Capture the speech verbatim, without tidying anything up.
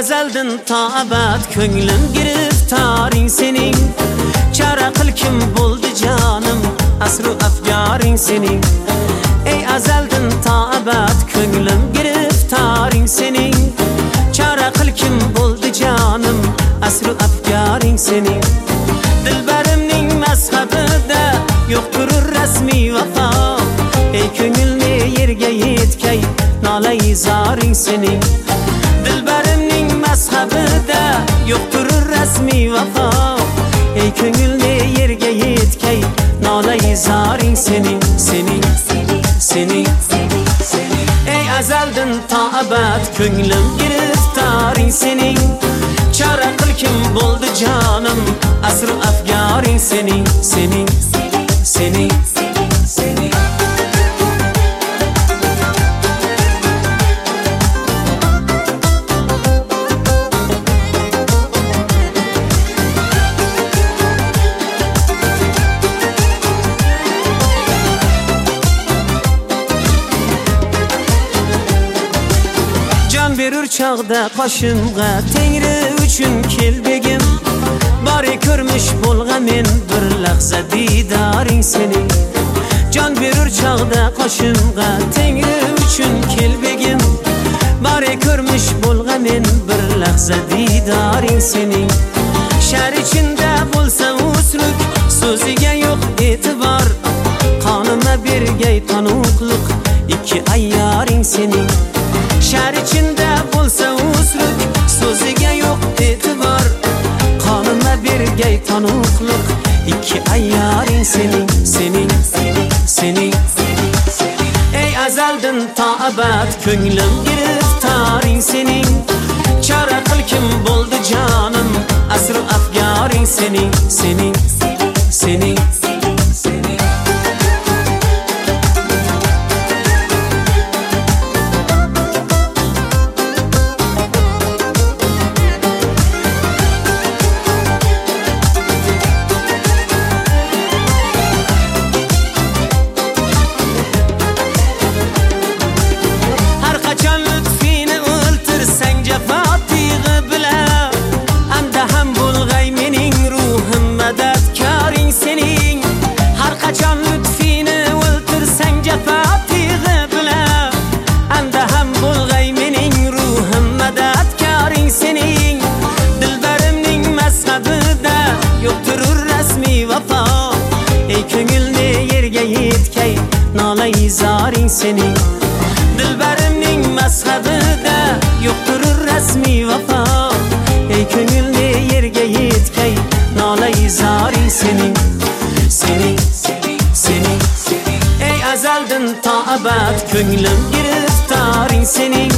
azaldan ta abad ko'nglim giriftoring sening. Chora qil kim bo'ldi jonim, asru afgoring sening. Ey azaldan ta abad ko'nglim giriftoring sening. Chora qil kim bo'ldi jonim, asru afgoring sening. Dilbarimning mazhabida yo'qdir rasmiy vafo. Ey ko'ngilni yerga yetkay, nolay zoring sening. Dilbarimning mazhabida yo'qdir rasmiy vafo. Ey ko'ngilni yerga yetkay, nolay zoring sening, sening, sening, sening. Ey azaldan ta abad ko'nglim giriftoring sening. Chora qil kim bo'ldi jonim, asru afgoring sening, sening, sening, sening. Berur çağda qoshimga tengri uchun kelbegim. Bari ko'rmish bo'lg'a men bir lahza didoring sening. Jon berur çağda qoshimga tengri uchun kelbegim. Bari ko'rmish bo'lg'a men bir lahza didoring sening. Shar ichida bo'lsa usruk, so'ziga yo'q e'tibor. Qonima bergay tanuqliq, ikki ayyoring sening. Shar ichida bo'lsa usruk, so'ziga yo'q e'tibor. Qonima bergay tanuqliq, ikki ayyoring sening, sening, sening. Ey azaldan ta abad ko'nglim giriftoring sening. Chora qil kim bo'ldi jonim, asru afgoring sening, sening, sening, sening. Ey ko'ngilni yerga yetkay, nolay zoring sening. Dilbarimning mazhabida yo'qdir rasmiy vafo. Ey ko'ngilni yerga yetkay, nolay zoring sening, sening, sening. Ey azaldan ta abad ko'nglim giriftoring sening.